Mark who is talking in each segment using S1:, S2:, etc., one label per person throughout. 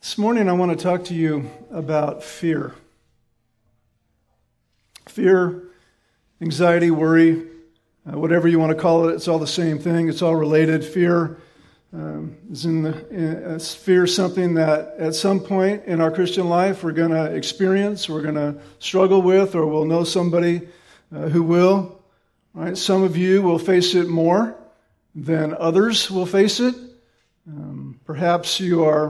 S1: This morning I want to talk to you about fear. Fear, anxiety, worry, whatever you want to call it, it's all the same thing. It's all related. Fear is fear something that at some point in our Christian life we're going to experience, we're going to struggle with, or we'll know somebody who will. Right? Some of you will face it more than others will face it. Perhaps you are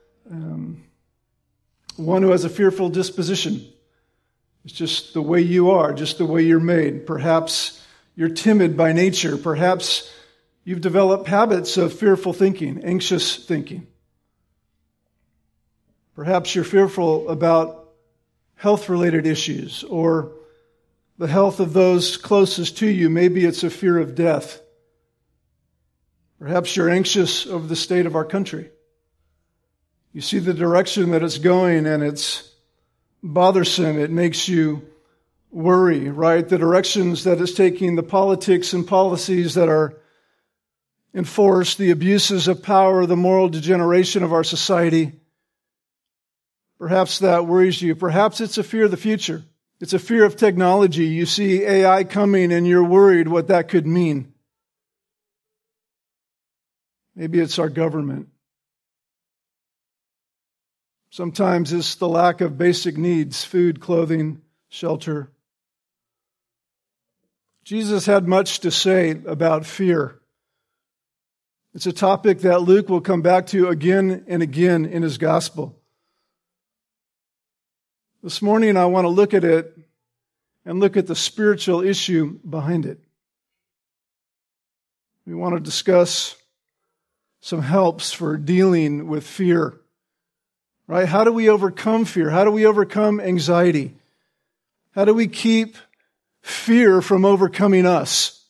S1: one who has a fearful disposition. It's just the way you are, just the way you're made. Perhaps you're timid by nature. Perhaps you've developed habits of fearful thinking, anxious thinking. Perhaps you're fearful about health-related issues or the health of those closest to you. Maybe it's a fear of death. Perhaps you're anxious over the state of our country. You see the direction that it's going and it's bothersome. It makes you worry, right? The directions that it's taking, the politics and policies that are enforced, the abuses of power, the moral degeneration of our society. Perhaps that worries you. Perhaps it's a fear of the future. It's a fear of technology. You see AI coming and you're worried what that could mean. Maybe it's our government. Sometimes it's the lack of basic needs, food, clothing, shelter. Jesus had much to say about fear. It's a topic that Luke will come back to again and again in his gospel. This morning I want to look at it and look at the spiritual issue behind it. We want to discuss some helps for dealing with fear. Right? How do we overcome fear? How do we overcome anxiety? How do we keep fear from overcoming us?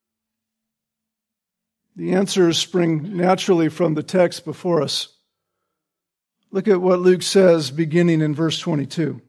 S1: The answers spring naturally from the text before us. Look at what Luke says beginning in verse 22.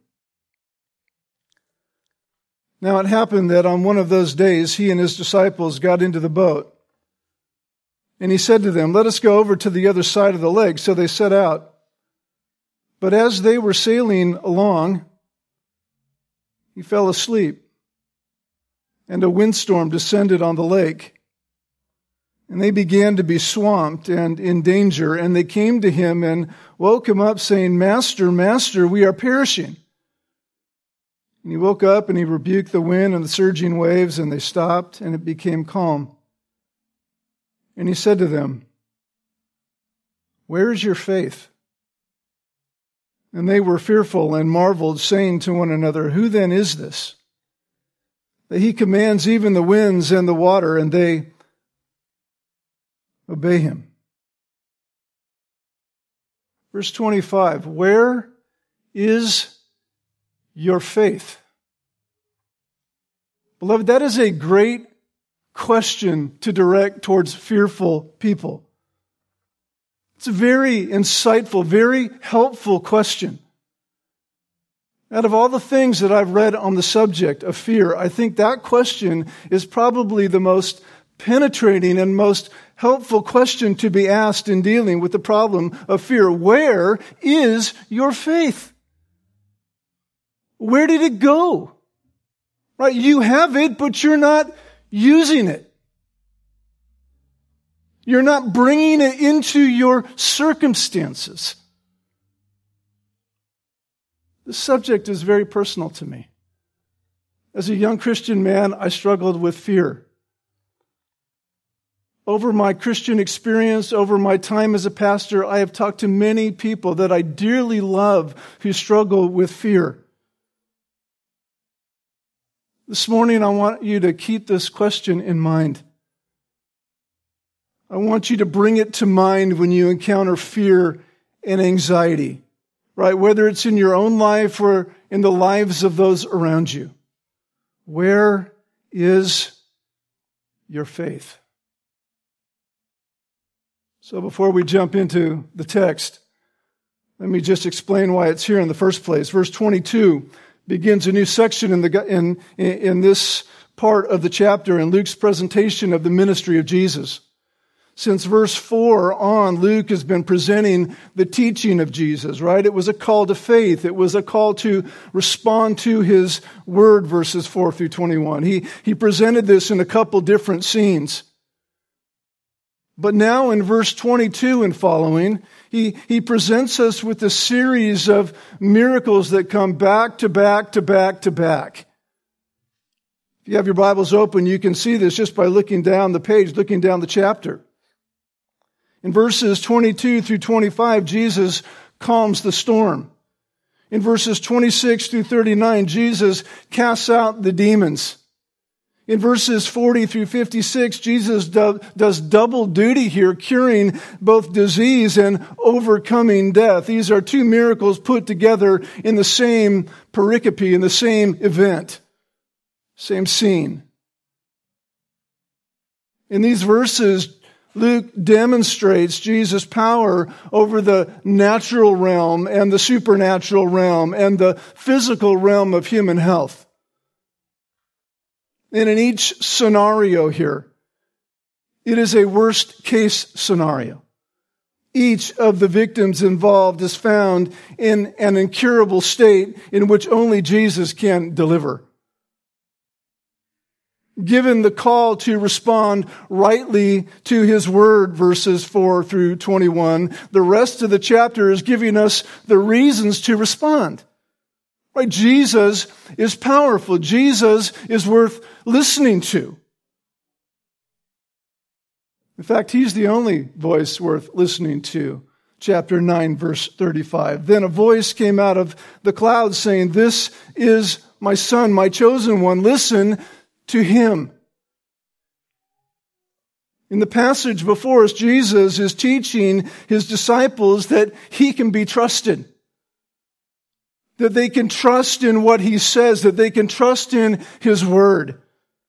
S1: Now it happened that on one of those days he and his disciples got into the boat. And he said to them, "Let us go over to the other side of the lake." So they set out. But as they were sailing along, he fell asleep, and a windstorm descended on the lake. And they began to be swamped and in danger, and they came to him and woke him up, saying, "Master, Master, we are perishing." And he woke up and he rebuked the wind and the surging waves, and they stopped, and it became calm. And he said to them, "Where is your faith?" And they were fearful and marveled, saying to one another, "Who then is this, that he commands even the winds and the water, and they obey him?" Verse 25, where is your faith? Beloved, that is a great question to direct towards fearful people. It's a very insightful, very helpful question. Out of all the things that I've read on the subject of fear, I think that question is probably the most penetrating and most helpful question to be asked in dealing with the problem of fear. Where is your faith? Where did it go? Right? You have it, but you're not using it. You're not bringing it into your circumstances. This subject is very personal to me. As a young Christian man, I struggled with fear. Over my Christian experience, over my time as a pastor, I have talked to many people that I dearly love who struggle with fear. This morning, I want you to keep this question in mind. I want you to bring it to mind when you encounter fear and anxiety, right? Whether it's in your own life or in the lives of those around you. Where is your faith? So before we jump into the text, let me just explain why it's here in the first place. Verse 22 begins a new section in this part of the chapter in Luke's presentation of the ministry of Jesus. Since verse 4 on, Luke has been presenting the teaching of Jesus, right? It was a call to faith. It was a call to respond to his word, verses 4 through 21. He presented this in a couple different scenes. But now in verse 22 and following, he presents us with a series of miracles that come back to back to back to back. If you have your Bibles open, you can see this just by looking down the page, looking down the chapter. In verses 22 through 25, Jesus calms the storm. In verses 26 through 39, Jesus casts out the demons. In verses 40 through 56, Jesus does double duty here, curing both disease and overcoming death. These are two miracles put together in the same pericope, in the same event, same scene. In these verses, Luke demonstrates Jesus' power over the natural realm and the supernatural realm and the physical realm of human health. And in each scenario here, it is a worst case scenario. Each of the victims involved is found in an incurable state in which only Jesus can deliver. Given the call to respond rightly to his word, verses 4 through 21, the rest of the chapter is giving us the reasons to respond. Right? Jesus is powerful. Jesus is worth listening to. In fact, he's the only voice worth listening to. Chapter 9, verse 35. Then a voice came out of the clouds saying, "This is my son, my chosen one. Listen to him." In the passage before us, Jesus is teaching his disciples that he can be trusted. That they can trust in what he says, that they can trust in his word.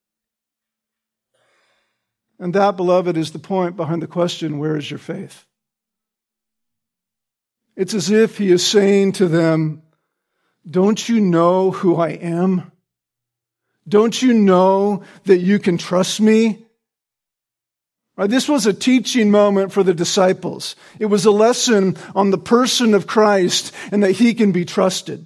S1: And that, beloved, is the point behind the question, where is your faith? It's as if he is saying to them, don't you know who I am? Don't you know that you can trust me? This was a teaching moment for the disciples. It was a lesson on the person of Christ and that he can be trusted.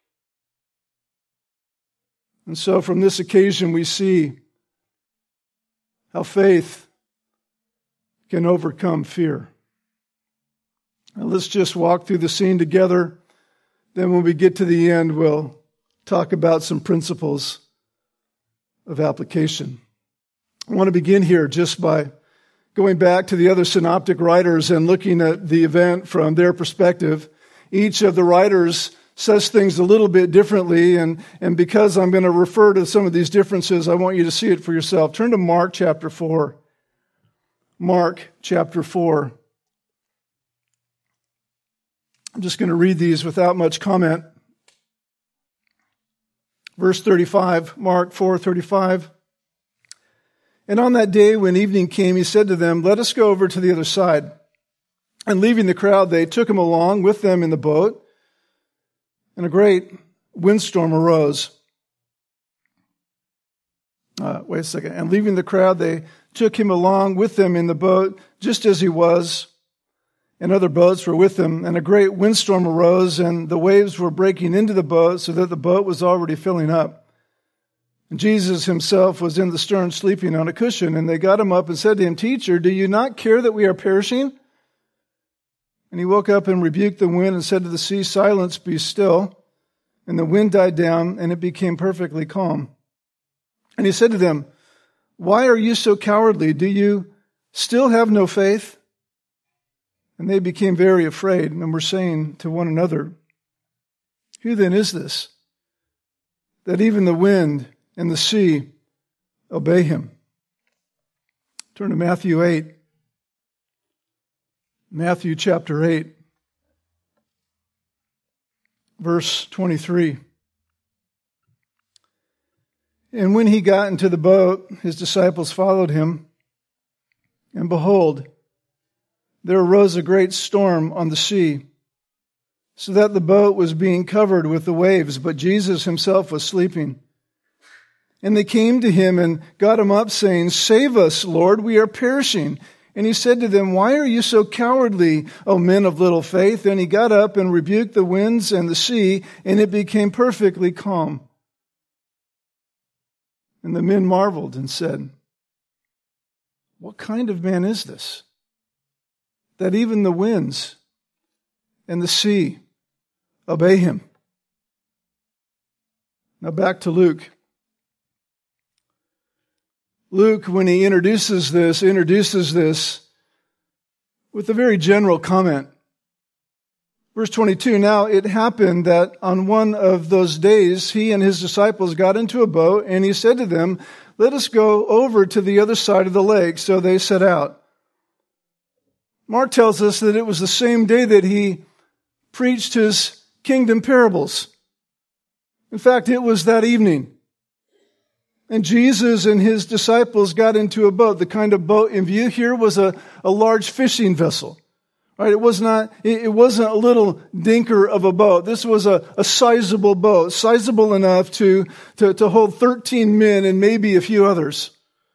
S1: And so from this occasion we see how faith can overcome fear. Now let's just walk through the scene together. Then when we get to the end, we'll talk about some principles of application. I want to begin here just by going back to the other synoptic writers and looking at the event from their perspective. Each of the writers says things a little bit differently, and because I'm going to refer to some of these differences, I want you to see it for yourself. Turn to Mark chapter 4. Mark chapter 4. I'm just going to read these without much comment. Verse 35, Mark 4:35. And on that day when evening came, he said to them, "Let us go over to the other side." And leaving the crowd, they took him along with them in the boat, and a great windstorm arose. And leaving the crowd, they took him along with them in the boat, just as he was, and other boats were with him. And a great windstorm arose, and the waves were breaking into the boat, so that the boat was already filling up. And Jesus himself was in the stern sleeping on a cushion, and they got him up and said to him, "Teacher, do you not care that we are perishing?" And he woke up and rebuked the wind and said to the sea, "Silence, be still." And the wind died down, and it became perfectly calm. And he said to them, "Why are you so cowardly? Do you still have no faith?" And they became very afraid and were saying to one another, "Who then is this, that even the wind and the sea obey him?" Turn to Matthew 8. Matthew chapter 8, verse 23. And when he got into the boat, his disciples followed him. And behold, there arose a great storm on the sea, so that the boat was being covered with the waves, but Jesus himself was sleeping. And they came to him and got him up, saying, "Save us, Lord, we are perishing." And he said to them, "Why are you so cowardly, O men of little faith?" And he got up and rebuked the winds and the sea, and it became perfectly calm. And the men marveled and said, "What kind of man is this, that even the winds and the sea obey him?" Now back to Luke. Luke, when he introduces this with a very general comment. Verse 22, "Now it happened that on one of those days he and his disciples got into a boat, and he said to them, 'Let us go over to the other side of the lake.' So they set out." Mark tells us that it was the same day that he preached his kingdom parables. In fact, it was that evening. And Jesus and his disciples got into a boat. The kind of boat in view here was a large fishing vessel. Right? It wasn't a little dinker of a boat. This was a sizable boat, sizable enough to hold 13 men and maybe a few others.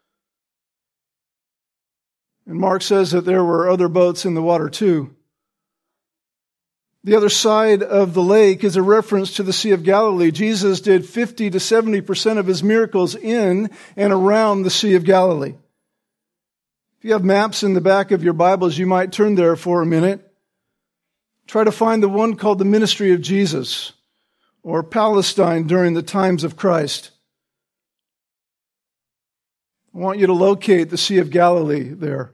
S1: And Mark says that there were other boats in the water too. The other side of the lake is a reference to the Sea of Galilee. Jesus did 50 to 70% of his miracles in and around the Sea of Galilee. If you have maps in the back of your Bibles, you might turn there for a minute. Try to find the one called the Ministry of Jesus, or Palestine during the times of Christ. I want you to locate the Sea of Galilee there.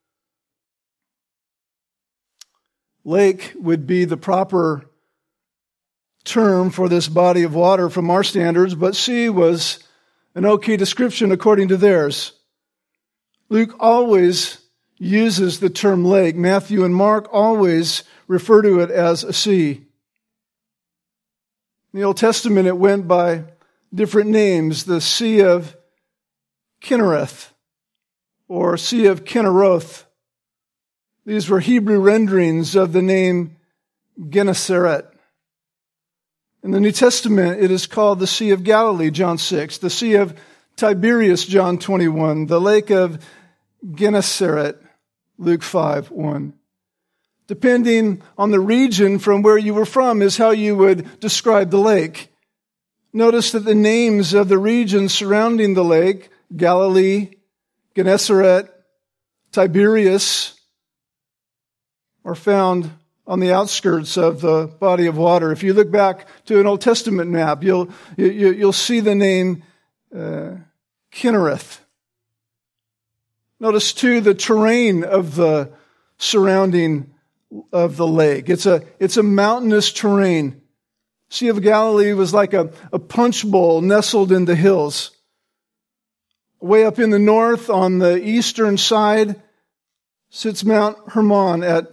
S1: Lake would be the proper term for this body of water from our standards, but sea was an okay description according to theirs. Luke always uses the term lake. Matthew and Mark always refer to it as a sea. In the Old Testament, it went by different names. The Sea of Kinnereth, or Sea of Kinneroth. These were Hebrew renderings of the name Gennesaret. In the New Testament, it is called the Sea of Galilee, John 6, the Sea of Tiberias, John 21, the Lake of Gennesaret, Luke 5:1. Depending on the region from where you were from is how you would describe the lake. Notice that the names of the regions surrounding the lake, Galilee, Gennesaret, Tiberias, are found on the outskirts of the body of water. If you look back to an Old Testament map, you'll see the name Kinnereth. Notice too the terrain of the surrounding of the lake. It's a mountainous terrain. Sea of Galilee was like a punch bowl nestled in the hills. Way up in the north on the eastern side sits Mount Hermon at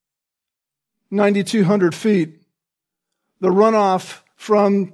S1: 9,200 feet. The runoff from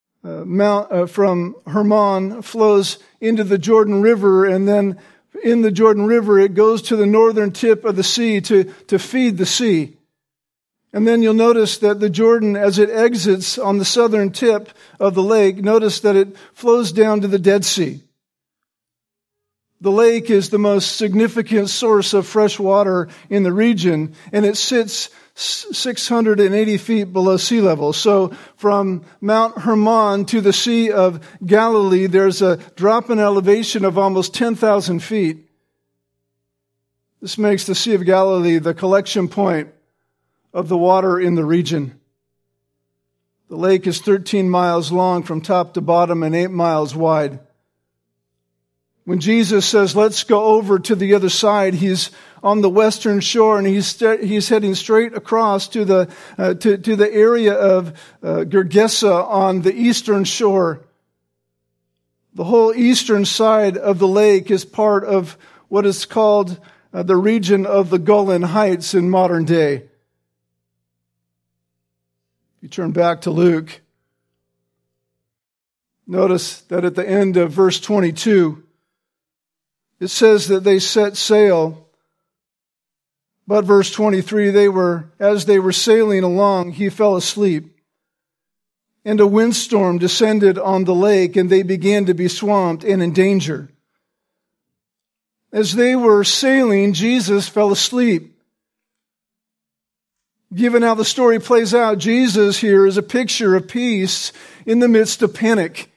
S1: Hermon flows into the Jordan River, and then in the Jordan River it goes to the northern tip of the sea to feed the sea. And then you'll notice that the Jordan, as it exits on the southern tip of the lake, notice that it flows down to the Dead Sea. The lake is the most significant source of fresh water in the region, and it sits 680 feet below sea level. So from Mount Hermon to the Sea of Galilee, there's a drop in elevation of almost 10,000 feet. This makes the Sea of Galilee the collection point of the water in the region. The lake is 13 miles long from top to bottom and 8 miles wide. When Jesus says, "Let's go over to the other side," he's on the western shore, and he's heading straight across to the area of Gergesa on the eastern shore. The whole eastern side of the lake is part of what is called the region of the Golan Heights in modern day. If you turn back to Luke, notice that at the end of verse 22, it says that they set sail. But verse 23, as they were sailing along, he fell asleep. And a windstorm descended on the lake, and they began to be swamped and in danger. As they were sailing, Jesus fell asleep. Given how the story plays out, Jesus here is a picture of peace in the midst of panic.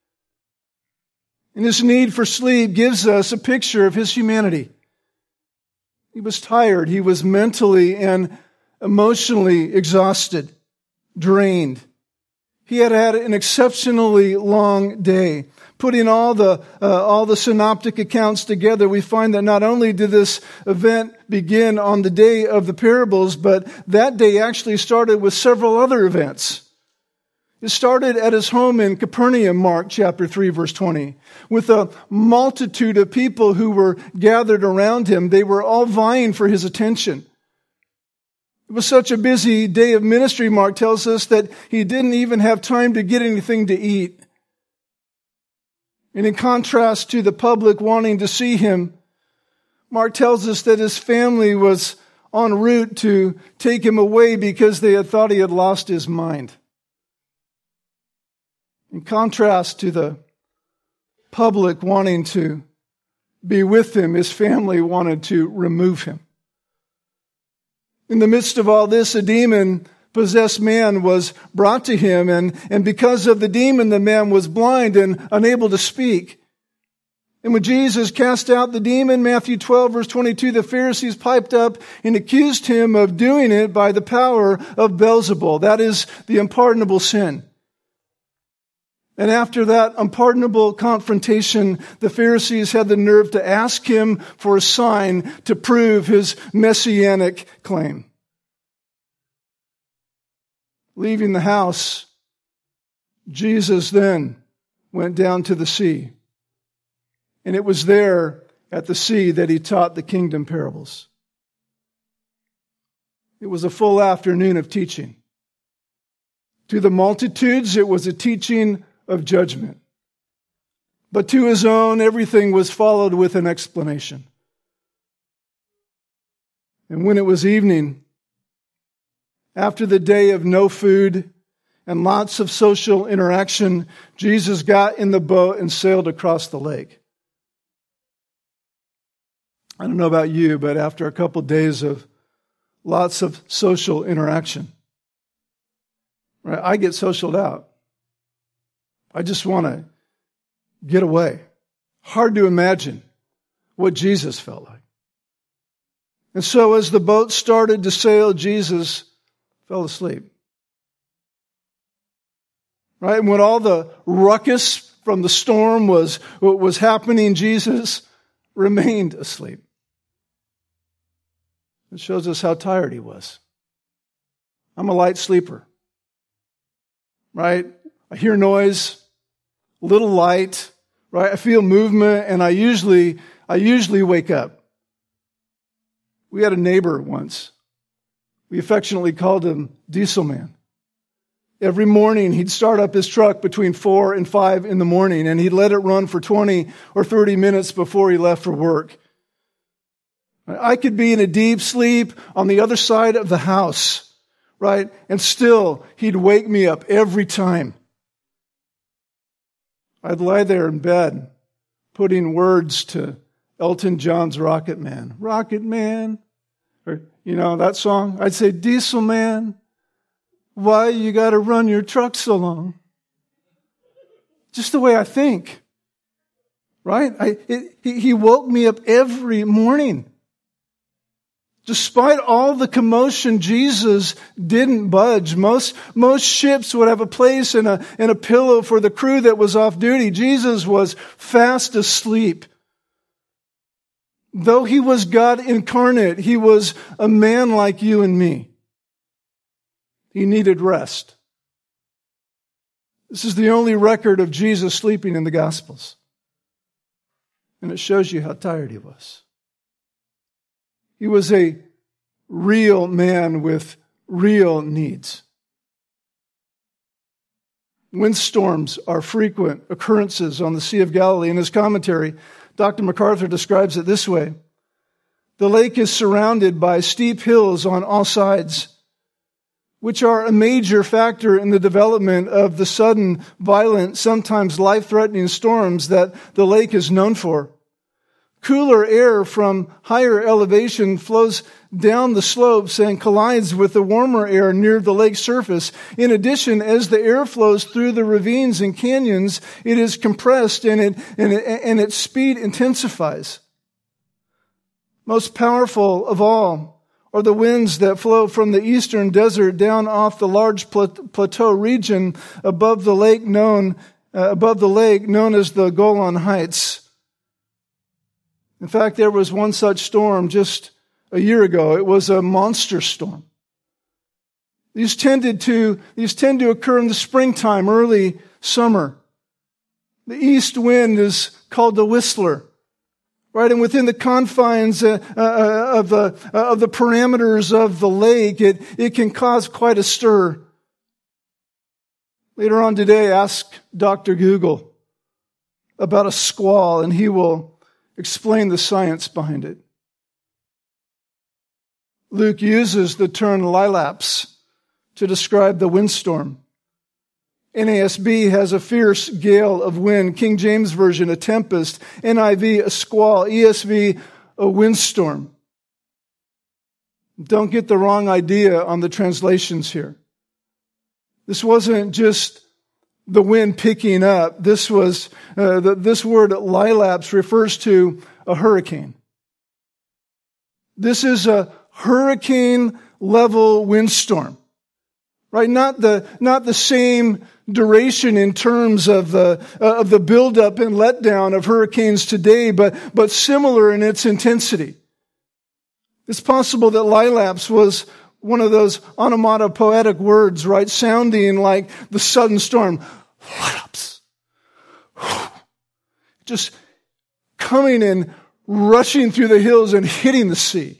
S1: And his need for sleep gives us a picture of his humanity. He was tired. He was mentally and emotionally exhausted, drained. He had had an exceptionally long day. Putting all the synoptic accounts together, we find that not only did this event begin on the day of the parables, but that day actually started with several other events. It started at his home in Capernaum, Mark chapter 3, verse 20, with a multitude of people who were gathered around him. They were all vying for his attention. It was such a busy day of ministry, Mark tells us, that he didn't even have time to get anything to eat. And in contrast to the public wanting to see him, Mark tells us that his family was en route to take him away because they had thought he had lost his mind. In contrast to the public wanting to be with him, his family wanted to remove him. In the midst of all this, a demon-possessed man was brought to him, and because of the demon, the man was blind and unable to speak. And when Jesus cast out the demon, Matthew 12, verse 22, the Pharisees piped up and accused him of doing it by the power of Beelzebul. That is the unpardonable sin. And after that unpardonable confrontation, the Pharisees had the nerve to ask him for a sign to prove his messianic claim. Leaving the house, Jesus then went down to the sea. And it was there at the sea that he taught the kingdom parables. It was a full afternoon of teaching. To the multitudes, it was a teaching of judgment. But to his own, everything was followed with an explanation. And when it was evening, after the day of no food and lots of social interaction, Jesus got in the boat and sailed across the lake. I don't know about you, but after a couple of days of lots of social interaction, right, I get socialed out. I just want to get away. Hard to imagine what Jesus felt like. And so as the boat started to sail, Jesus fell asleep. Right? And when all the ruckus from the storm was happening, Jesus remained asleep. It shows us how tired he was. I'm a light sleeper. Right? I hear noise, a little light, right? I feel movement, and I usually wake up. We had a neighbor once. We affectionately called him Diesel Man. Every morning, he'd start up his truck between 4 and 5 in the morning, and he'd let it run for 20 or 30 minutes before he left for work. I could be in a deep sleep on the other side of the house, right? And still, he'd wake me up every time. I'd lie there in bed, putting words to Elton John's Rocket Man. Rocket Man. Or, that song. I'd say, Diesel Man, why you got to run your truck so long? Just the way I think. Right? He woke me up every morning. Despite all the commotion, Jesus didn't budge. Most ships would have a place and a pillow for the crew that was off duty. Jesus was fast asleep. Though he was God incarnate, he was a man like you and me. He needed rest. This is the only record of Jesus sleeping in the Gospels. And it shows you how tired he was. He was a real man with real needs. Windstorms are frequent occurrences on the Sea of Galilee. In his commentary, Dr. MacArthur describes it this way. The lake is surrounded by steep hills on all sides, which are a major factor in the development of the sudden, violent, sometimes life-threatening storms that the lake is known for. Cooler air from higher elevation flows down the slopes and collides with the warmer air near the lake surface. In addition, as the air flows through the ravines and canyons, it is compressed and its speed intensifies. Most powerful of all are the winds that flow from the eastern desert down off the large plateau region above the lake known as the Golan Heights. In fact, there was one such storm just a year ago. It was a monster storm. These tend to occur in the springtime, early summer. The east wind is called the Whistler, right? And within the confines of the parameters of the lake, it can cause quite a stir. Later on today, ask Dr. Google about a squall, and he will explain the science behind it. Luke uses the term lilaps to describe the windstorm. NASB has a fierce gale of wind. King James Version, a tempest. NIV, a squall. ESV, a windstorm. Don't get the wrong idea on the translations here. This wasn't just the wind picking up. This word lilaps refers to a hurricane. This is a hurricane level windstorm, right? Not the same duration in terms of the buildup and letdown of hurricanes today, but similar in its intensity. It's possible that lilaps was one of those onomatopoetic words, right? Sounding like the sudden storm. Lilaps. Just coming and rushing through the hills and hitting the sea.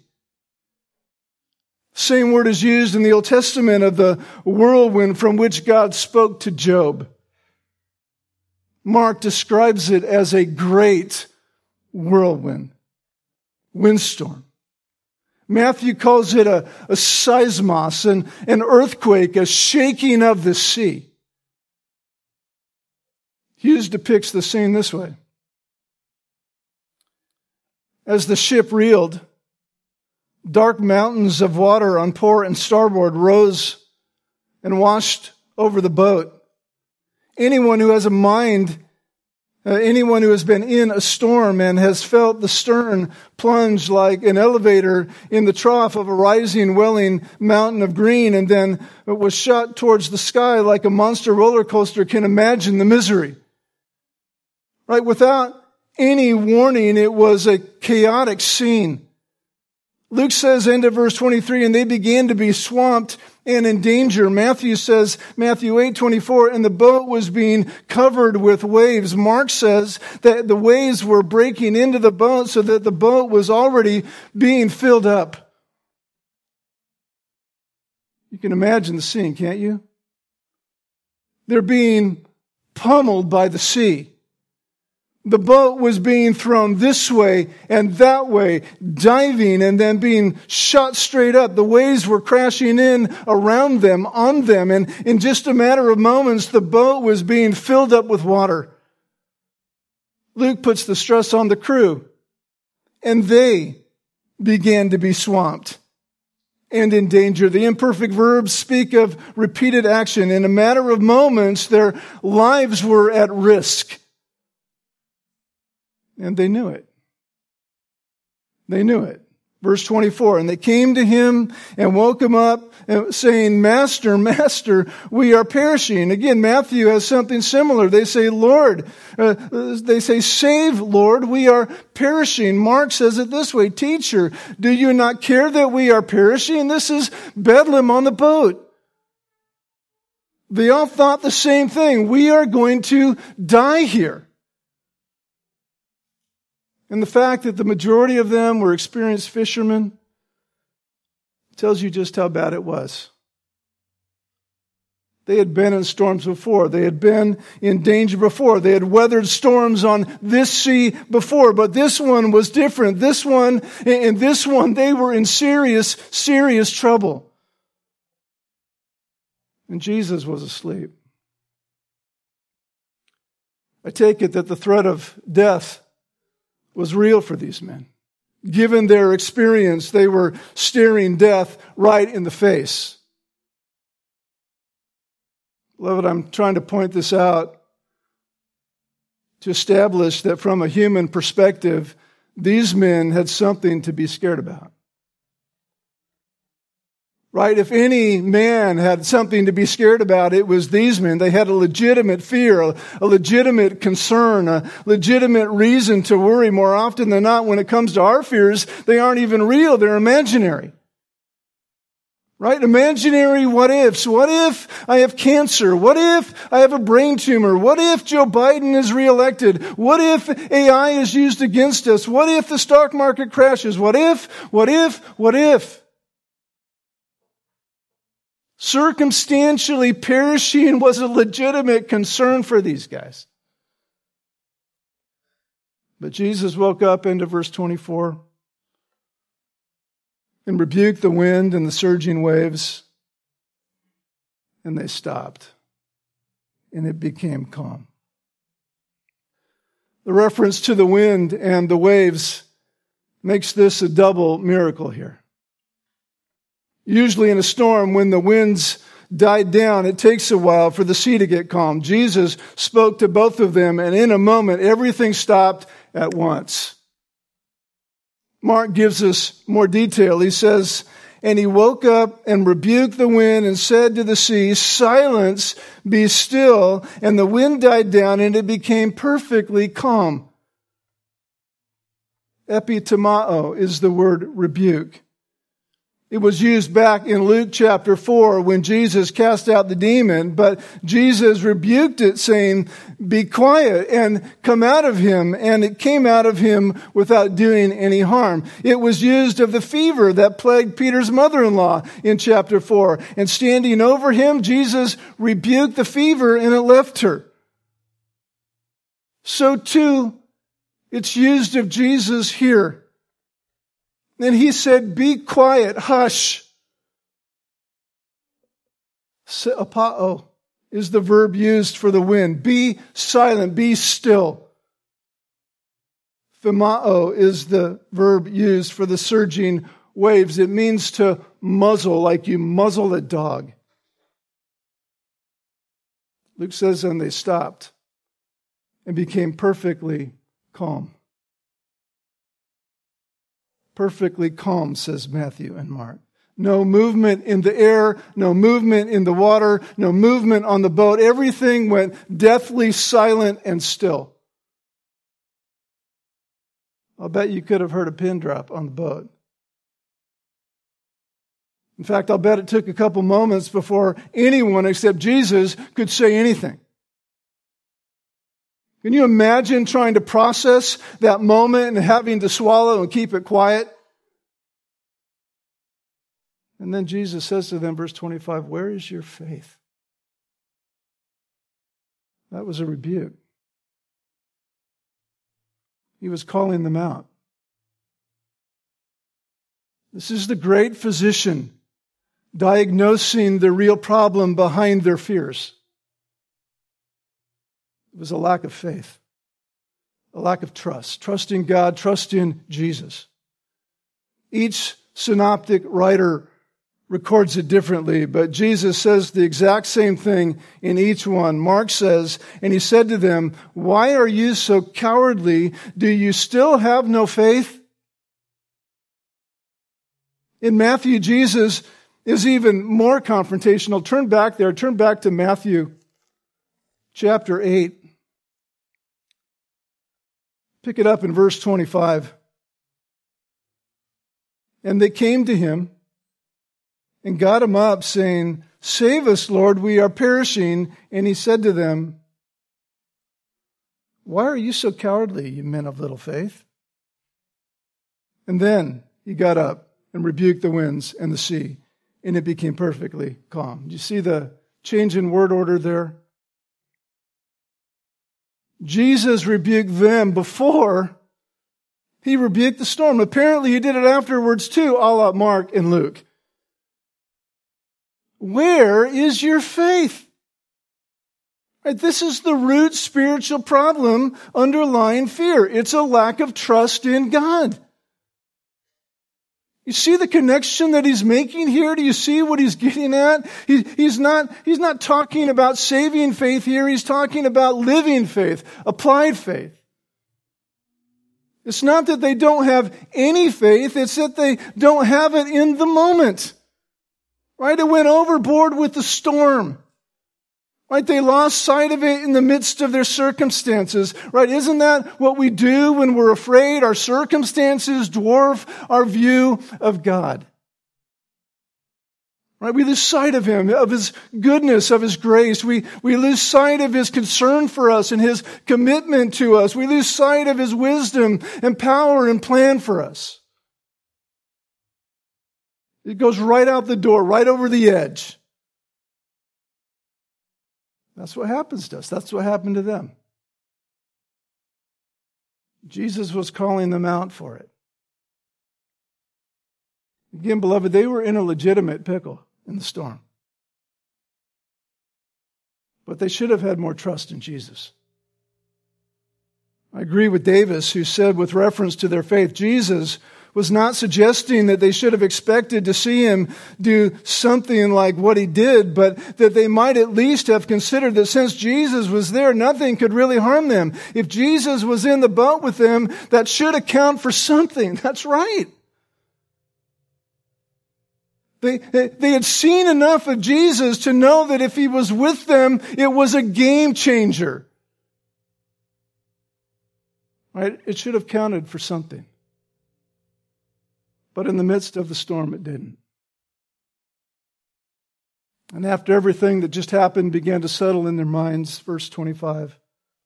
S1: Same word is used in the Old Testament of the whirlwind from which God spoke to Job. Mark describes it as a great whirlwind, windstorm. Matthew calls it a seismos, an earthquake, a shaking of the sea. Hughes depicts the scene this way. As the ship reeled, dark mountains of water on port and starboard rose and washed over the boat. Anyone who has a mind, anyone who has been in a storm and has felt the stern plunge like an elevator in the trough of a rising, welling mountain of green and then was shot towards the sky like a monster roller coaster can imagine the misery. Right? Without any warning, it was a chaotic scene. Luke says, end of verse 23, and they began to be swamped and in danger. Matthew says, Matthew 8:24, and the boat was being covered with waves. Mark says that the waves were breaking into the boat so that the boat was already being filled up. You can imagine the scene, can't you? They're being pummeled by the sea. The boat was being thrown this way and that way, diving and then being shot straight up. The waves were crashing in around them, on them, and in just a matter of moments, the boat was being filled up with water. Luke puts the stress on the crew, and they began to be swamped and in danger. The imperfect verbs speak of repeated action. In a matter of moments, their lives were at risk. And they knew it. They knew it. Verse 24, and they came to him and woke him up, saying, Master, Master, we are perishing. Again, Matthew has something similar. They say, Lord, they say, save, Lord, we are perishing. Mark says it this way, Teacher, do you not care that we are perishing? This is bedlam on the boat. They all thought the same thing. We are going to die here. And the fact that the majority of them were experienced fishermen tells you just how bad it was. They had been in storms before. They had been in danger before. They had weathered storms on this sea before. But this one was different. This one, they were in serious, serious trouble. And Jesus was asleep. I take it that the threat of death was real for these men. Given their experience, they were staring death right in the face. Beloved, I'm trying to point this out to establish that from a human perspective, these men had something to be scared about. Right? If any man had something to be scared about, it was these men. They had a legitimate fear, a legitimate concern, a legitimate reason to worry. More often than not, when it comes to our fears, they aren't even real. They're imaginary. Right? Imaginary what ifs. What if I have cancer? What if I have a brain tumor? What if Joe Biden is reelected? What if AI is used against us? What if the stock market crashes? What if? What if? What if? Circumstantially perishing was a legitimate concern for these guys. But Jesus woke up into verse 24 and rebuked the wind and the surging waves, and they stopped, and it became calm. The reference to the wind and the waves makes this a double miracle here. Usually in a storm, when the winds died down, it takes a while for the sea to get calm. Jesus spoke to both of them, and in a moment, everything stopped at once. Mark gives us more detail. He says, and he woke up and rebuked the wind and said to the sea, silence, be still. And the wind died down and it became perfectly calm. Epitomao is the word rebuke. It was used back in Luke chapter 4 when Jesus cast out the demon, but Jesus rebuked it saying, be quiet and come out of him. And it came out of him without doing any harm. It was used of the fever that plagued Peter's mother-in-law in chapter 4. And standing over him, Jesus rebuked the fever and it left her. So too, it's used of Jesus here. And he said, be quiet, hush. Apao is the verb used for the wind. Be silent, be still. Themao is the verb used for the surging waves. It means to muzzle, like you muzzle a dog. Luke says, and they stopped and became perfectly calm. Perfectly calm, says Matthew and Mark. No movement in the air, no movement in the water, no movement on the boat. Everything went deathly silent and still. I'll bet you could have heard a pin drop on the boat. In fact, I'll bet it took a couple moments before anyone except Jesus could say anything. Can you imagine trying to process that moment and having to swallow and keep it quiet? And then Jesus says to them, verse 25, where is your faith? That was a rebuke. He was calling them out. This is the great physician diagnosing the real problem behind their fears. It was a lack of faith, a lack of trust. Trust in God, trust in Jesus. Each synoptic writer records it differently, but Jesus says the exact same thing in each one. Mark says, and he said to them, why are you so cowardly? Do you still have no faith? In Matthew, Jesus is even more confrontational. Turn back there. Turn back to Matthew chapter 8. Pick it up in verse 25. And they came to him and got him up, saying, save us, Lord, we are perishing. And he said to them, why are you so cowardly, you men of little faith? And then he got up and rebuked the winds and the sea, and it became perfectly calm. Do you see the change in word order there? Jesus rebuked them before he rebuked the storm. Apparently he did it afterwards too, a la Mark and Luke. Where is your faith? Right? This is the root spiritual problem underlying fear. It's a lack of trust in God. You see the connection that he's making here? Do you see what he's getting at? He's not talking about saving faith here. He's talking about living faith, applied faith. It's not that they don't have any faith. It's that they don't have it in the moment. Right? It went overboard with the storm. Right? They lost sight of it in the midst of their circumstances. Right? Isn't that what we do when we're afraid? Our circumstances dwarf our view of God. Right? We lose sight of Him, of His goodness, of His grace. We lose sight of His concern for us and His commitment to us. We lose sight of His wisdom and power and plan for us. It goes right out the door, right over the edge. That's what happens to us. That's what happened to them. Jesus was calling them out for it. Again, beloved, they were in a legitimate pickle in the storm. But they should have had more trust in Jesus. I agree with Davis, who said with reference to their faith, Jesus was not suggesting that they should have expected to see him do something like what he did, but that they might at least have considered that since Jesus was there, nothing could really harm them. If Jesus was in the boat with them, that should account for something. That's right. They had seen enough of Jesus to know that if he was with them, it was a game changer. Right? It should have counted for something. But in the midst of the storm, it didn't. And after everything that just happened began to settle in their minds, verse 25,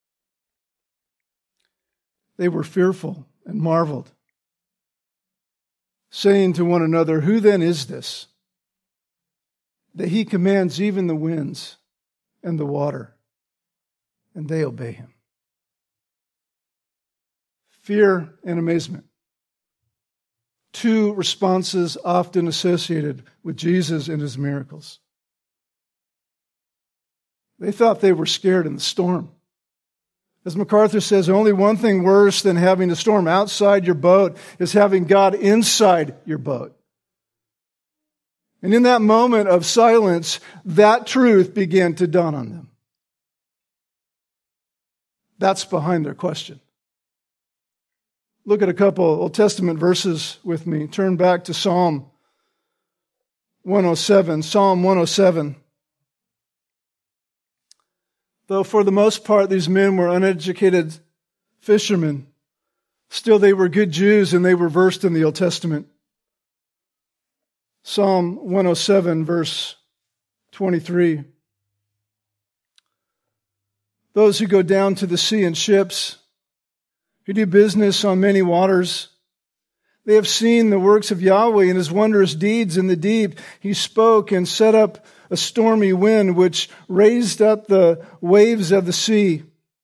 S1: they were fearful and marveled, saying to one another, "Who then is this, that he commands even the winds and the water, and they obey him?" Fear and amazement. Two responses often associated with Jesus and his miracles. They thought they were scared in the storm. As MacArthur says, only one thing worse than having a storm outside your boat is having God inside your boat. And in that moment of silence, that truth began to dawn on them. That's behind their question. Look at a couple Old Testament verses with me. Turn back to Psalm 107. Psalm 107. Though for the most part these men were uneducated fishermen, still they were good Jews and they were versed in the Old Testament. Psalm 107, verse 23. Those who go down to the sea in ships, who do business on many waters, they have seen the works of Yahweh and his wondrous deeds in the deep. He spoke and set up a stormy wind which raised up the waves of the sea.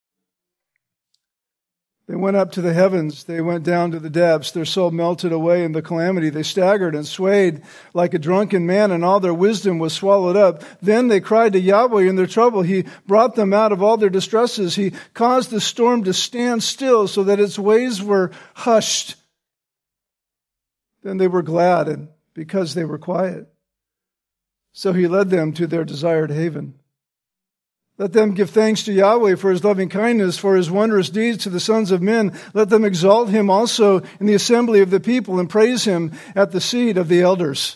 S1: They went up to the heavens. They went down to the depths. Their soul melted away in the calamity. They staggered and swayed like a drunken man, and all their wisdom was swallowed up. Then they cried to Yahweh in their trouble. He brought them out of all their distresses. He caused the storm to stand still so that its waves were hushed. Then they were glad, and because they were quiet. So he led them to their desired haven. Let them give thanks to Yahweh for his loving kindness, for his wondrous deeds to the sons of men. Let them exalt him also in the assembly of the people and praise him at the seat of the elders.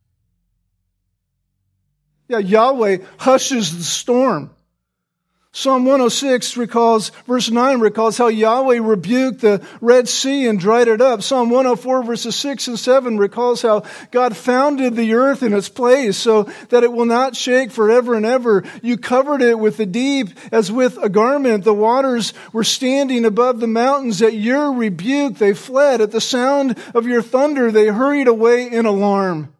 S1: Yeah, Yahweh hushes the storm. Psalm 106 recalls, verse 9 recalls how Yahweh rebuked the Red Sea and dried it up. Psalm 104 verses 6 and 7 recalls how God founded the earth in its place so that it will not shake forever and ever. You covered it with the deep as with a garment. The waters were standing above the mountains. At your rebuke they fled. At the sound of your thunder they hurried away in alarm.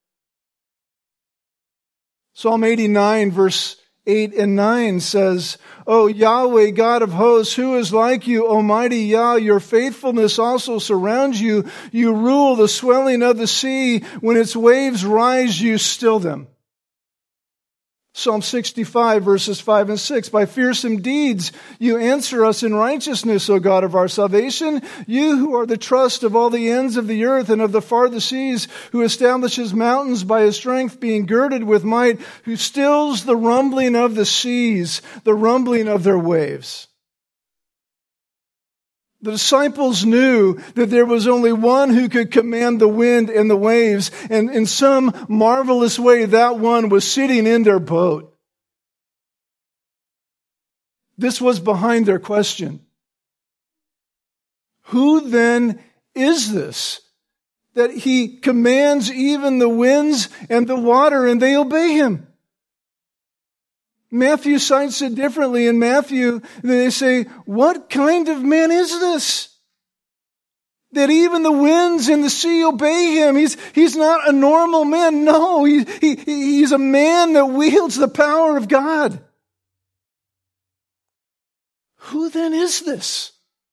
S1: Psalm 89 verse 8 and 9 says, O Yahweh, God of hosts, who is like you, Almighty Yah? Your faithfulness also surrounds you. You rule the swelling of the sea. When its waves rise, you still them. Psalm 65, verses 5 and 6. By fearsome deeds you answer us in righteousness, O God of our salvation. You who are the trust of all the ends of the earth and of the farthest seas, who establishes mountains by his strength, being girded with might, who stills the rumbling of the seas, the rumbling of their waves. The disciples knew that there was only one who could command the wind and the waves, and in some marvelous way, that one was sitting in their boat. This was behind their question. Who then is this that he commands even the winds and the water and they obey him? Matthew cites it differently. In Matthew, they say, what kind of man is this? That even the winds and the sea obey him. He's not a normal man. No, he's a man that wields the power of God. Who then is this?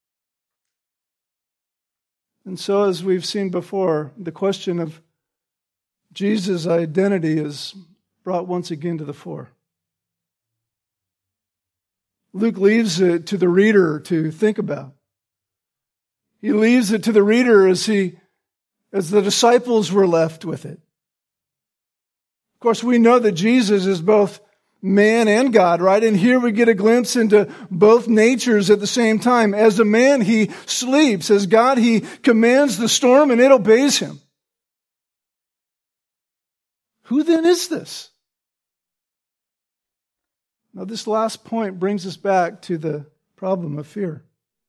S1: And so, as we've seen before, the question of Jesus' identity is brought once again to the fore. Luke leaves it to the reader to think about. He leaves it to the reader as the disciples were left with it. Of course, we know that Jesus is both man and God, right? And here we get a glimpse into both natures at the same time. As a man, he sleeps. As God, he commands the storm and it obeys him. Who then is this? Now, this last point brings us back to the problem of fear.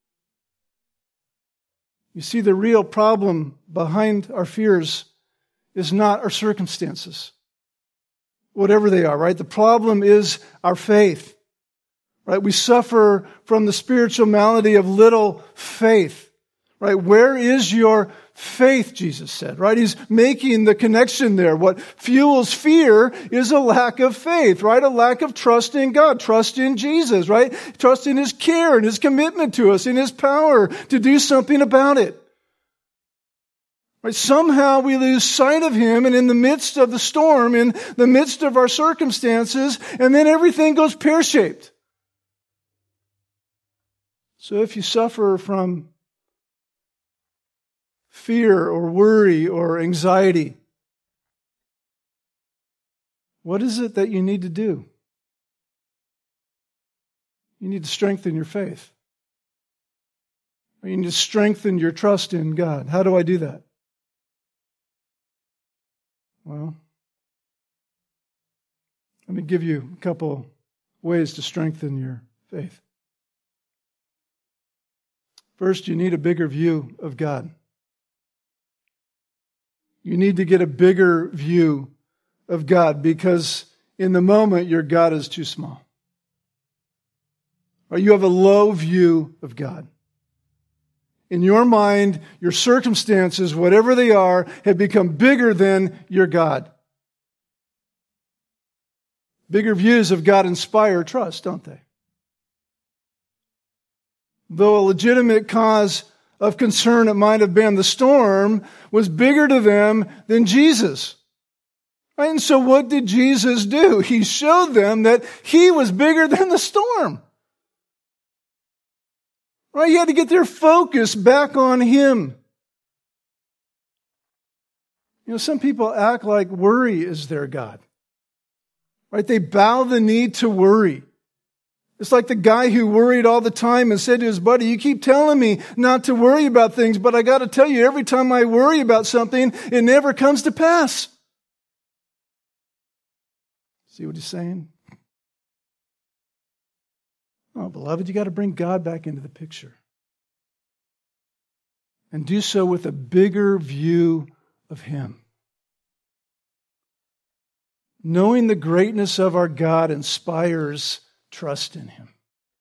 S1: You see, the real problem behind our fears is not our circumstances, whatever they are, right? The problem is our faith, right? We suffer from the spiritual malady of little faith, right? Where is your faith, Jesus said, right? He's making the connection there. What fuels fear is a lack of faith, right? A lack of trust in God, trust in Jesus, right? Trust in his care and his commitment to us, in his power to do something about it. Right? Somehow we lose sight of him, and in the midst of the storm, in the midst of our circumstances, and then everything goes pear-shaped. So if you suffer from fear or worry or anxiety, what is it that you need to do? You need to strengthen your faith. You need to strengthen your trust in God. How do I do that? Well, let me give you a couple ways to strengthen your faith. First, you need a bigger view of God. You need to get a bigger view of God, because in the moment your God is too small. Or you have a low view of God. In your mind, your circumstances, whatever they are, have become bigger than your God. Bigger views of God inspire trust, don't they? Though a legitimate cause of concern it might have been, the storm was bigger to them than Jesus. Right? And so what did Jesus do? He showed them that he was bigger than the storm. Right? He had to get their focus back on him. You know, some people act like worry is their God. Right? They bow the knee to worry. It's like the guy who worried all the time and said to his buddy, you keep telling me not to worry about things, but I got to tell you, every time I worry about something, it never comes to pass. See what he's saying? Oh, beloved, you got to bring God back into the picture. And do so with a bigger view of him. Knowing the greatness of our God inspires trust in him.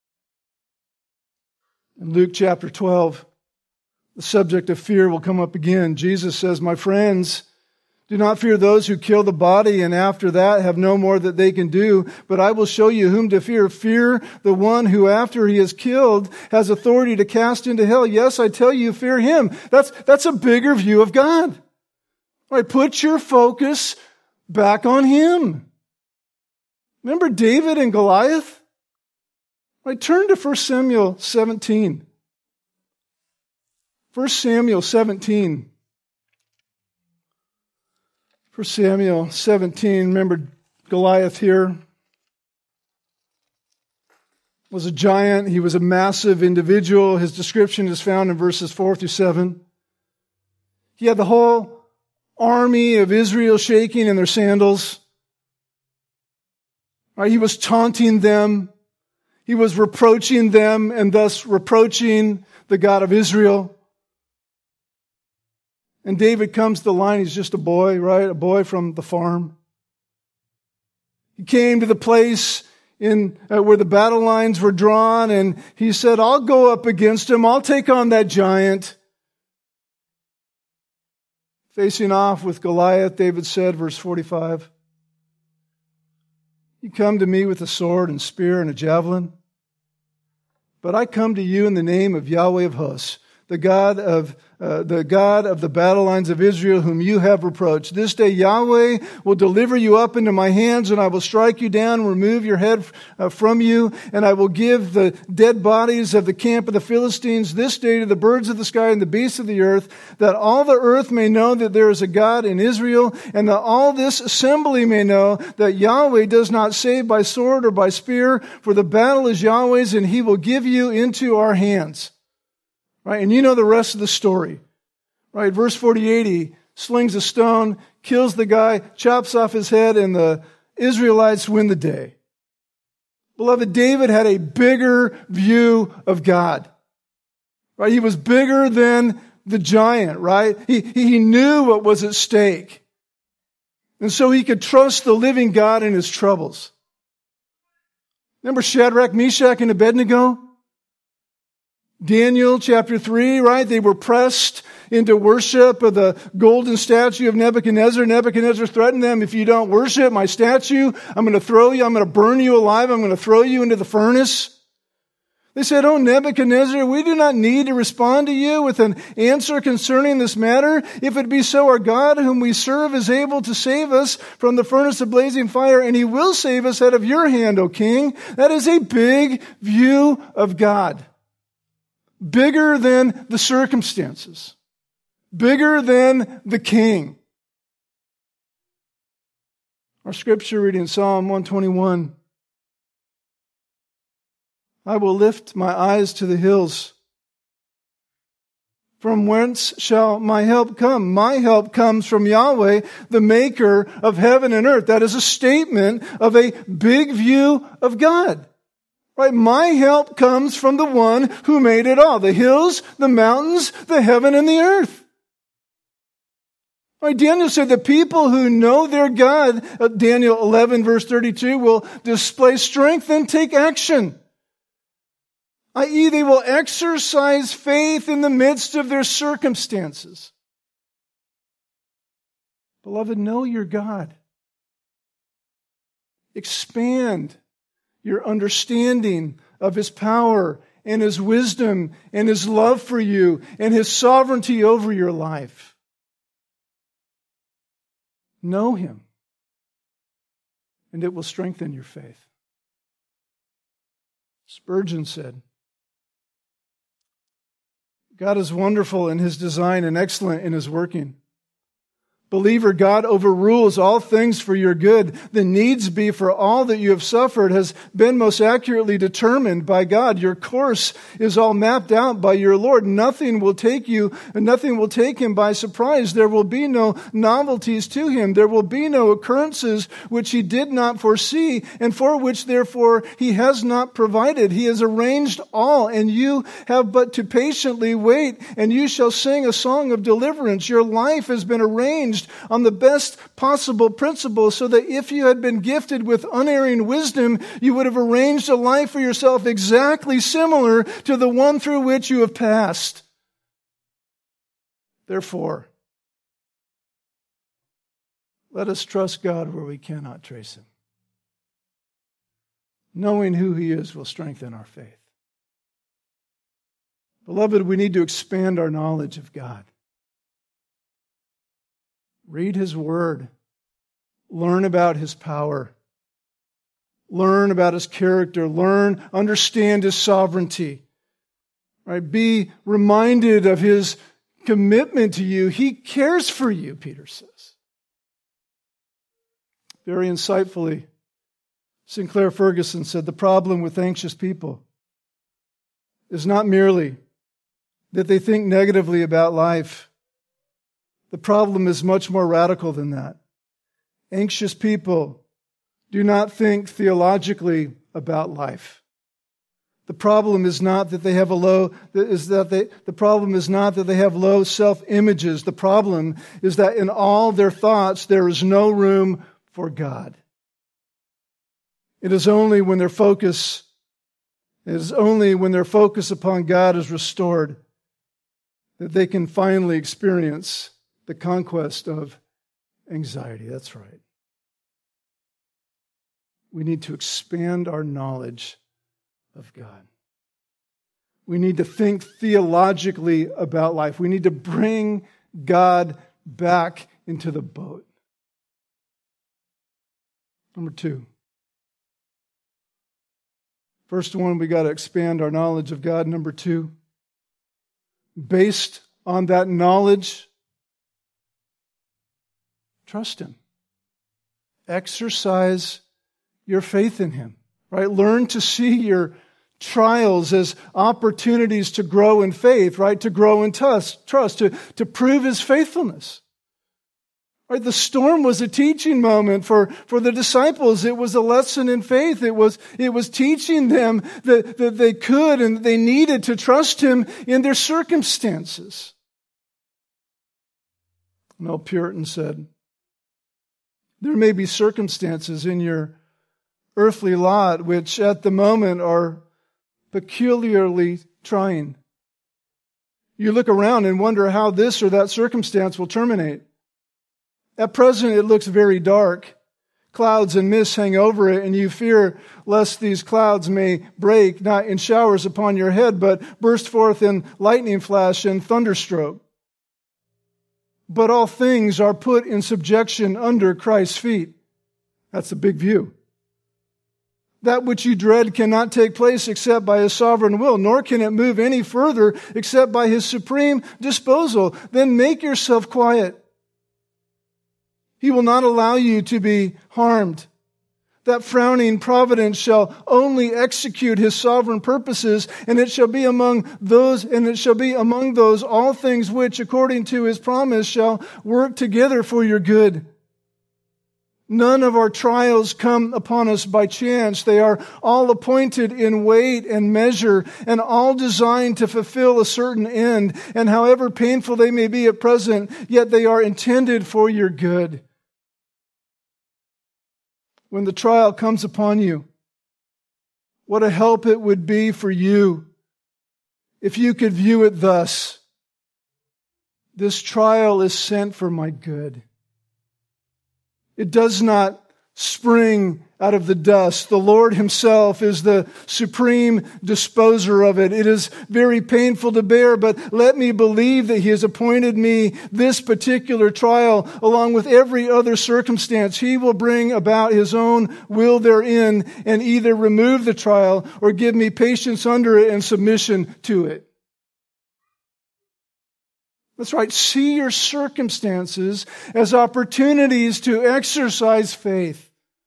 S1: In Luke chapter 12, the subject of fear will come up again. Jesus says, my friends, do not fear those who kill the body and after that have no more that they can do, but I will show you whom to fear. Fear the one who after he is killed has authority to cast into hell. Yes, I tell you, fear him. That's a bigger view of God. All right, put your focus back on him. Remember David and Goliath? Right, turn to 1 Samuel 17. 1 Samuel 17. 1 Samuel 17, remember Goliath here was a giant. He was a massive individual. His description is found in verses 4 through 7. He had the whole army of Israel shaking in their sandals. Right, he was taunting them. He was reproaching them and thus reproaching the God of Israel. And David comes to the line. He's just a boy, right? A boy from the farm. He came to the place where the battle lines were drawn, and he said, I'll go up against him. I'll take on that giant. Facing off with Goliath, David said, verse 45, you come to me with a sword and spear and a javelin, but I come to you in the name of Yahweh of hosts, the God of the battle lines of Israel, whom you have reproached. This day Yahweh will deliver you up into my hands, and I will strike you down, remove your head from you, and I will give the dead bodies of the camp of the Philistines this day to the birds of the sky and the beasts of the earth, that all the earth may know that there is a God in Israel, and that all this assembly may know that Yahweh does not save by sword or by spear, for the battle is Yahweh's, and he will give you into our hands. Right, and you know the rest of the story. Right, verse 48, he slings a stone, kills the guy, chops off his head, and the Israelites win the day. Beloved, David had a bigger view of God. Right, he was bigger than the giant, right? He knew what was at stake. And so he could trust the living God in his troubles. Remember Shadrach, Meshach, and Abednego? Daniel chapter 3, right? They were pressed into worship of the golden statue of Nebuchadnezzar. Nebuchadnezzar threatened them, if you don't worship my statue, I'm going to throw you, I'm going to burn you alive, I'm going to throw you into the furnace. They said, oh, Nebuchadnezzar, we do not need to respond to you with an answer concerning this matter. If it be so, our God, whom we serve, is able to save us from the furnace of blazing fire, and he will save us out of your hand, O king. That is a big view of God. Bigger than the circumstances. Bigger than the king. Our scripture reading, Psalm 121. I will lift my eyes to the hills. From whence shall my help come? My help comes from Yahweh, the maker of heaven and earth. That is a statement of a big view of God. Right? My help comes from the one who made it all. The hills, the mountains, the heaven, and the earth. Right? Daniel said the people who know their God, Daniel 11 verse 32, will display strength and take action. I.e., they will exercise faith in the midst of their circumstances. Beloved, know your God. Expand your understanding of his power and his wisdom and his love for you and his sovereignty over your life. Know him, and it will strengthen your faith. Spurgeon said, God is wonderful in his design and excellent in his working. Believer, God overrules all things for your good. The needs be for all that you have suffered has been most accurately determined by God. Your course is all mapped out by your Lord. Nothing will take you, and nothing will take him by surprise. There will be no novelties to him. There will be no occurrences which he did not foresee, and for which therefore he has not provided. He has arranged all, and you have but to patiently wait, and you shall sing a song of deliverance. Your life has been arranged on the best possible principle, so that if you had been gifted with unerring wisdom, you would have arranged a life for yourself exactly similar to the one through which you have passed. Therefore, let us trust God where we cannot trace him. Knowing who he is will strengthen our faith. Beloved, we need to expand our knowledge of God. Read his word. Learn about his power. Learn about His character. Understand His sovereignty. Right? Be reminded of His commitment to you. He cares for you, Peter says. Very insightfully, Sinclair Ferguson said, the problem with anxious people is not merely that they think negatively about life. The problem is much more radical than that. Anxious people do not think theologically about life. The problem is not that they have low self-images. The problem is that in all their thoughts there is no room for God. It is only when their focus upon God is restored that they can finally experience the conquest of anxiety. That's right. We need to expand our knowledge of God. We need to think theologically about life. We need to bring God back into the boat. Number 2. First one, we got to expand our knowledge of God. Number 2, based on that knowledge, trust Him. Exercise your faith in Him. Right? Learn to see your trials as opportunities to grow in faith, right? To grow in trust, to prove His faithfulness. Right? The storm was a teaching moment for the disciples. It was a lesson in faith. It was teaching them that they could and they needed to trust Him in their circumstances. An old Puritan said, there may be circumstances in your earthly lot which at the moment are peculiarly trying. You look around and wonder how this or that circumstance will terminate. At present, it looks very dark. Clouds and mists hang over it, and you fear lest these clouds may break, not in showers upon your head, but burst forth in lightning flash and thunderstroke. But all things are put in subjection under Christ's feet. That's a big view. That which you dread cannot take place except by His sovereign will, nor can it move any further except by His supreme disposal. Then make yourself quiet. He will not allow you to be harmed. That frowning providence shall only execute His sovereign purposes, and it shall be among those all things which, according to His promise, shall work together for your good. None of our trials come upon us by chance. They are all appointed in weight and measure, and all designed to fulfill a certain end. And however painful they may be at present, yet they are intended for your good. When the trial comes upon you, what a help it would be for you if you could view it thus. This trial is sent for my good. It does not spring out of the dust. The Lord Himself is the supreme disposer of it. It is very painful to bear, but let me believe that He has appointed me this particular trial along with every other circumstance. He will bring about His own will therein and either remove the trial or give me patience under it and submission to it. That's right. See your circumstances as opportunities to exercise faith.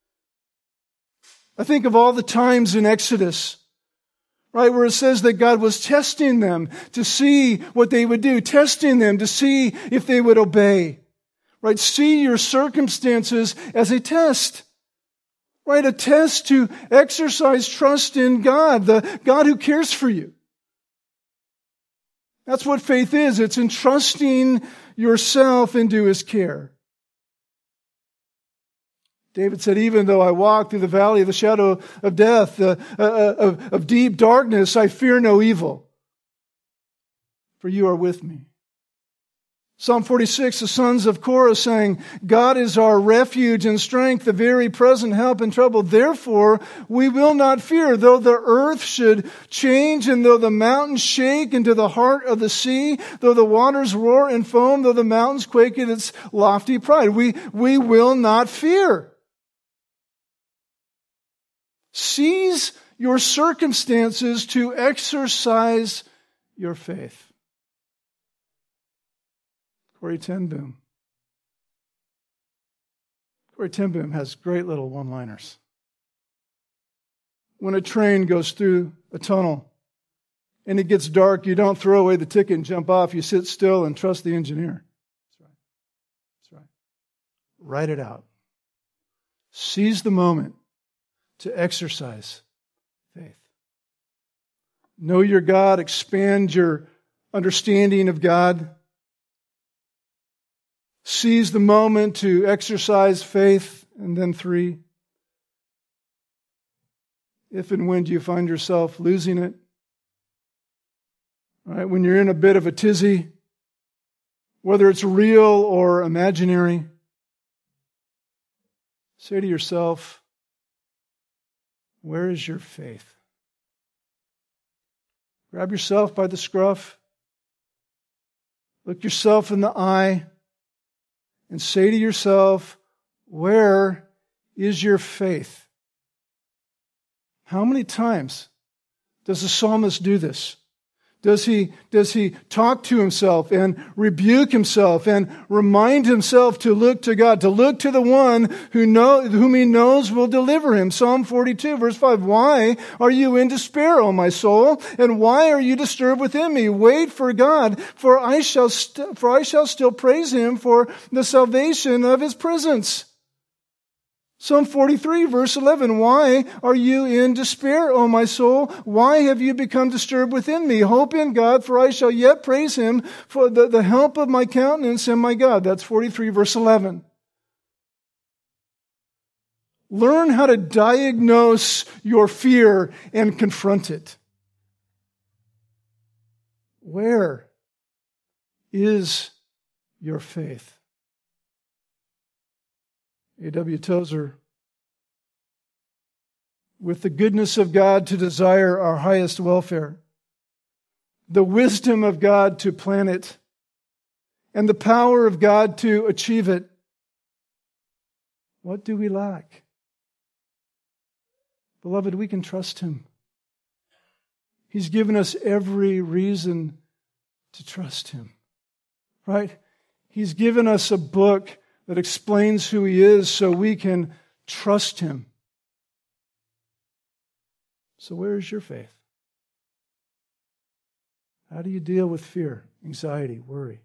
S1: I think of all the times in Exodus, right, where it says that God was testing them to see what they would do, testing them to see if they would obey. Right? See your circumstances as a test. Right? A test to exercise trust in God, the God who cares for you. That's what faith is. It's entrusting yourself into His care. David said, even though I walk through the valley of the shadow of death, of deep darkness, I fear no evil, for you are with me. Psalm 46, the sons of Korah sang, God is our refuge and strength, the very present help in trouble. Therefore, we will not fear, though the earth should change, and though the mountains shake into the heart of the sea, though the waters roar and foam, though the mountains quake in its lofty pride. We will not fear. Seize your circumstances to exercise your faith. Corrie ten Boom. Corrie ten Boom has great little one-liners. When a train goes through a tunnel and it gets dark, you don't throw away the ticket and jump off. You sit still and trust the engineer. That's right. That's right. Write it out. Seize the moment to exercise faith. Know your God. Expand your understanding of God. Seize the moment to exercise faith. And then 3, if and when do you find yourself losing it? All right, when you're in a bit of a tizzy, whether it's real or imaginary, say to yourself, where is your faith? Grab yourself by the scruff, look yourself in the eye, and say to yourself, where is your faith? How many times does the psalmist do this? Does he talk to himself and rebuke himself and remind himself to look to God, to look to the one whom he knows will deliver him? Psalm 42, verse 5, why are you in despair, O my soul? And why are you disturbed within me? Wait for God, for I shall still praise him for the salvation of his presence. Psalm 43, verse 11, why are you in despair, O my soul? Why have you become disturbed within me? Hope in God, for I shall yet praise him for the help of my countenance and my God. That's 43, verse 11. Learn how to diagnose your fear and confront it. Where is your faith? A.W. Tozer, with the goodness of God to desire our highest welfare, the wisdom of God to plan it, and the power of God to achieve it, what do we lack? Beloved, we can trust him. He's given us every reason to trust him, right? He's given us a book that explains who he is so we can trust him. So where is your faith? How do you deal with fear, anxiety, worry?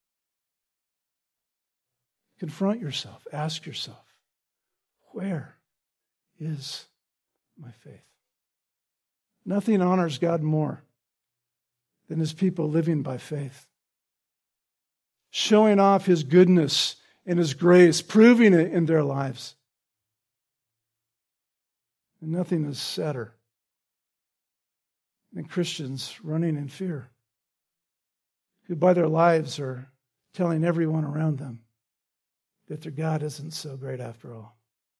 S1: Confront yourself. Ask yourself, where is my faith? Nothing honors God more than his people living by faith, showing off his goodness and his grace, proving it in their lives. And nothing is sadder than Christians running in fear, who by their lives are telling everyone around them that their God isn't so great after all.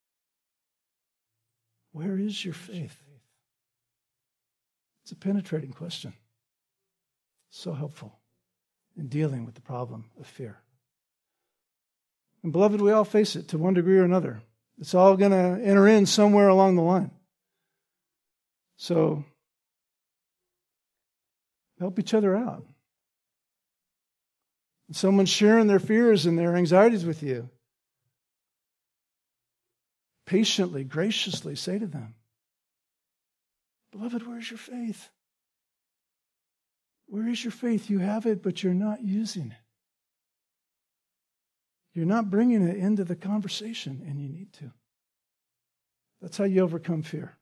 S1: Where is your faith? It's a penetrating question. So helpful in dealing with the problem of fear. And beloved, we all face it to one degree or another. It's all going to enter in somewhere along the line. So, help each other out. When someone's sharing their fears and their anxieties with you, patiently, graciously say to them, beloved, where's your faith? Where is your faith? You have it, but you're not using it. You're not bringing it into the conversation, and you need to. That's how you overcome fear.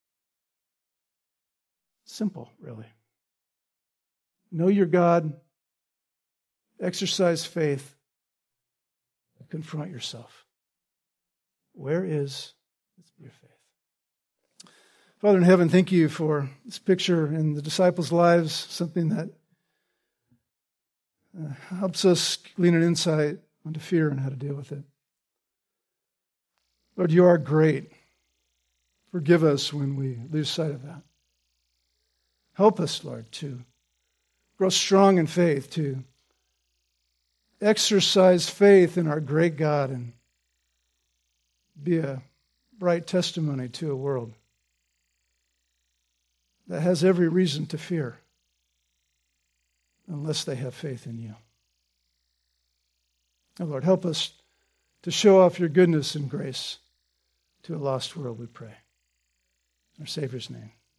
S1: Simple, really. Know your God, exercise faith, confront yourself. Where is your faith? Father in heaven, thank you for this picture in the disciples' lives, something that helps us glean an insight onto fear and how to deal with it. Lord, you are great. Forgive us when we lose sight of that. Help us, Lord, to grow strong in faith, to exercise faith in our great God and be a bright testimony to a world that has every reason to fear unless they have faith in you. Oh Lord, help us to show off your goodness and grace to a lost world, we pray. In our Savior's name.